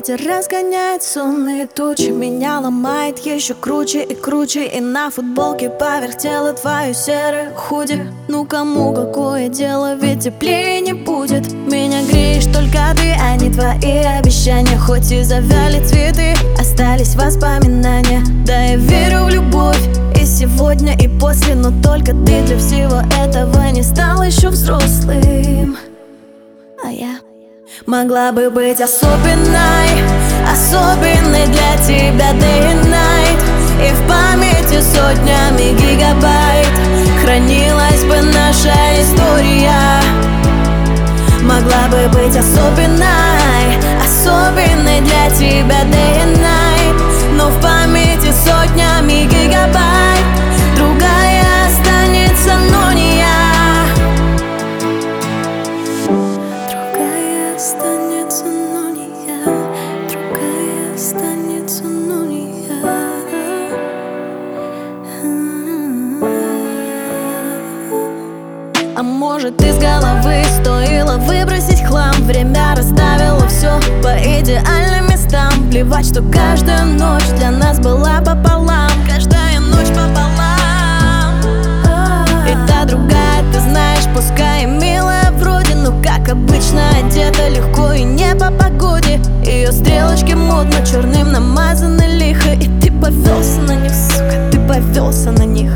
Ветер разгоняет сонные тучи, меня ломает еще круче и круче. И на футболке поверх тела твою серое худи. Ну кому какое дело, ведь теплее не будет. Меня греешь только ты, а не твои обещания. Хоть и завяли цветы, остались воспоминания. Да, я верю в любовь и сегодня, и после. Но только ты для всего этого не стал еще взрослым. А я могла бы быть особенной, особенной для тебя day and night. И в памяти сотнями гигабайт хранилась бы наша история. Могла бы быть особенной, особенной для тебя day and night. Но в памяти сотнями гигабайт другая останется, но не я. Останется, но не я. Другая останется, но не я. А может, из головы стоило выбросить хлам. Время расставило все по идеальным местам. Плевать, что каждая ночь для нас была пополам. Каждая ночь пополам. И та другая, ты знаешь, пускай и милая вроде, но как обычно одета легко и не по погоде. Ее стрелочки модно черным намазаны лихо. И ты повелся на них, сука, ты повелся на них.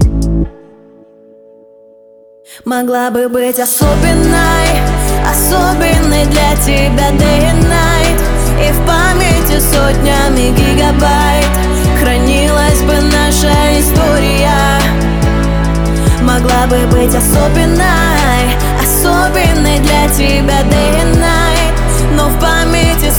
Могла бы быть особенной, особенной для тебя day and night. И в памяти сотнями гигабайт хранилась бы наша история. Могла бы быть особенной, особенной для тебя day and night. Но в памяти